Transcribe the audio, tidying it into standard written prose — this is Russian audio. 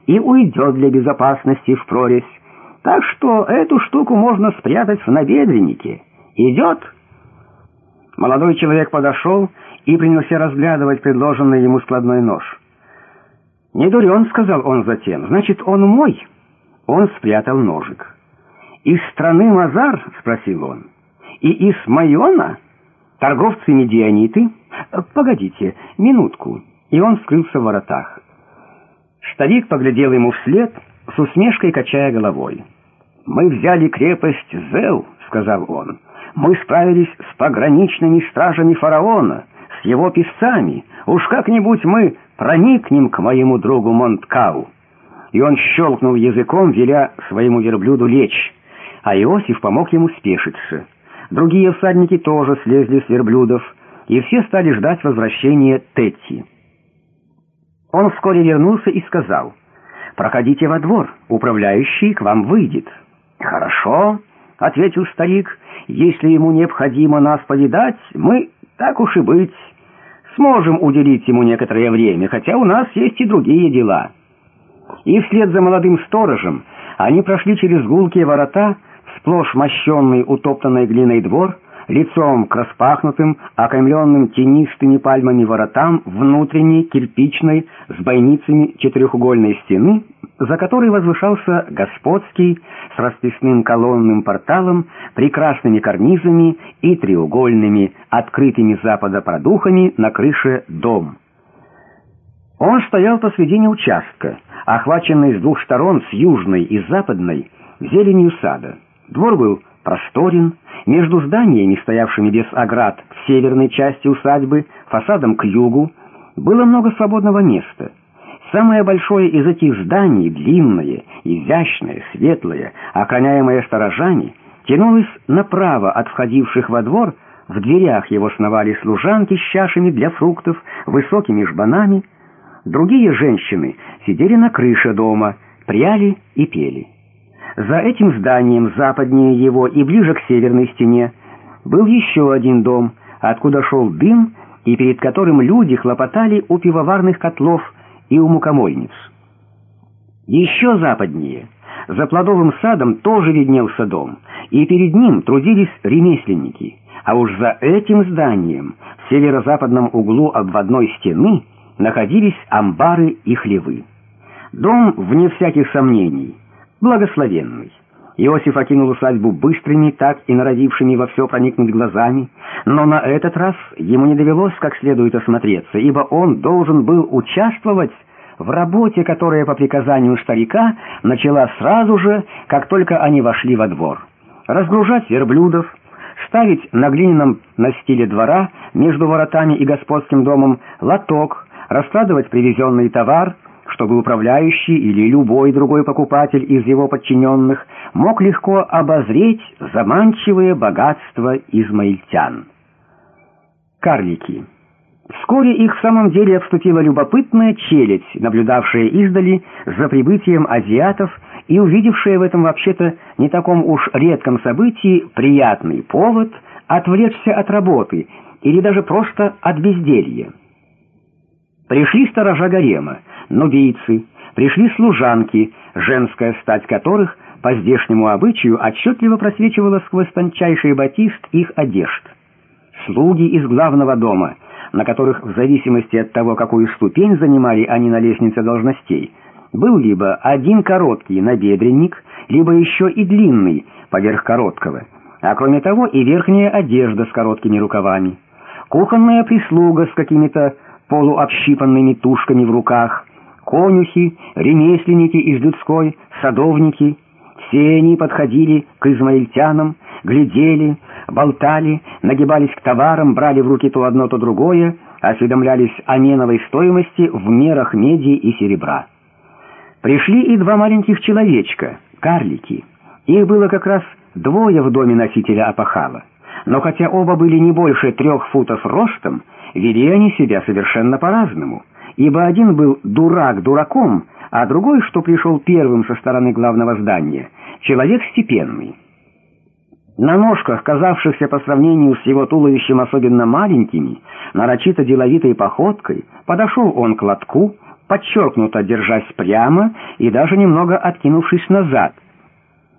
и уйдет для безопасности в прорезь. Так что эту штуку можно спрятать в набедреннике. Идет?» Молодой человек подошел и принялся разглядывать предложенный ему складной нож. «Не дурен», — сказал он затем, — «значит, он мой». Он спрятал ножик. «Из страны Мазар?» — спросил он. «И из Майона? Торговцы медианиты? Погодите, минутку». И он скрылся в воротах. Старик поглядел ему вслед, с усмешкой качая головой. «Мы взяли крепость Зел», — сказал он. «Мы справились с пограничными стражами фараона, с его писцами. Уж как-нибудь мы проникнем к моему другу Монткау». И он щелкнул языком, веля своему верблюду лечь, а Иосиф помог ему спешиться. Другие всадники тоже слезли с верблюдов, и все стали ждать возвращения Тетти. Он вскоре вернулся и сказал: «Проходите во двор, управляющий к вам выйдет». «Хорошо», — ответил старик, — «если ему необходимо нас повидать, мы, так уж и быть, сможем уделить ему некоторое время, хотя у нас есть и другие дела». И вслед за молодым сторожем они прошли через гулкие ворота, сплошь мощенный утоптанной глиной двор, лицом к распахнутым, окаймленным тенистыми пальмами воротам внутренней, кирпичной, с бойницами четырехугольной стены, за которой возвышался господский с расписным колонным порталом, прекрасными карнизами и треугольными, открытыми с запада продухами на крыше дом. Он стоял посредине участка, охваченный с двух сторон, с южной и западной, зеленью сада. Двор был просторен, между зданиями, стоявшими без оград в северной части усадьбы, фасадом к югу, было много свободного места. Самое большое из этих зданий, длинное, изящное, светлое, охраняемое сторожами, тянулось направо от входивших во двор. В дверях его сновали служанки с чашами для фруктов, высокими жбанами. Другие женщины сидели на крыше дома, пряли и пели. За этим зданием, западнее его и ближе к северной стене, был еще один дом, откуда шел дым, и перед которым люди хлопотали у пивоварных котлов и у мукомольниц. Еще западнее, за плодовым садом, тоже виднелся дом, и перед ним трудились ремесленники, а уж за этим зданием, в северо-западном углу обводной стены, находились амбары и хлевы. Дом, вне всяких сомнений, благословенный. Иосиф окинул усадьбу быстрыми, так и норовившими во все проникнуть глазами, но на этот раз ему не довелось как следует осмотреться, ибо он должен был участвовать в работе, которая по приказанию старика начала сразу же, как только они вошли во двор. Разгружать верблюдов, ставить на глиняном настиле двора между воротами и господским домом лоток, раскладывать привезенный товар, чтобы управляющий или любой другой покупатель из его подчиненных мог легко обозреть заманчивые богатства измаильтян. Карлики. Вскоре их в самом деле обступила любопытная челядь, наблюдавшая издали за прибытием азиатов и увидевшая в этом вообще-то не таком уж редком событии приятный повод отвлечься от работы или даже просто от безделья. Пришли сторожа гарема, нубийцы, пришли служанки, женская стать которых по здешнему обычаю отчетливо просвечивала сквозь тончайший батист их одежд. Слуги из главного дома, на которых в зависимости от того, какую ступень занимали они на лестнице должностей, был либо один короткий набедренник, либо еще и длинный поверх короткого, а кроме того и верхняя одежда с короткими рукавами. Кухонная прислуга с какими-то полуобщипанными тушками в руках, конюхи, ремесленники из людской, садовники. Все они подходили к измаильтянам, глядели, болтали, нагибались к товарам, брали в руки то одно, то другое, осведомлялись о меновой стоимости в мерах меди и серебра. Пришли и два маленьких человечка, карлики. Их было как раз двое в доме носителя опахала. Но хотя оба были не больше 3 футов ростом, вели они себя совершенно по-разному, ибо один был дурак дураком, а другой, что пришел первым со стороны главного здания, человек степенный. На ножках, казавшихся по сравнению с его туловищем особенно маленькими, нарочито деловитой походкой, подошел он к лотку, подчеркнуто держась прямо и даже немного откинувшись назад.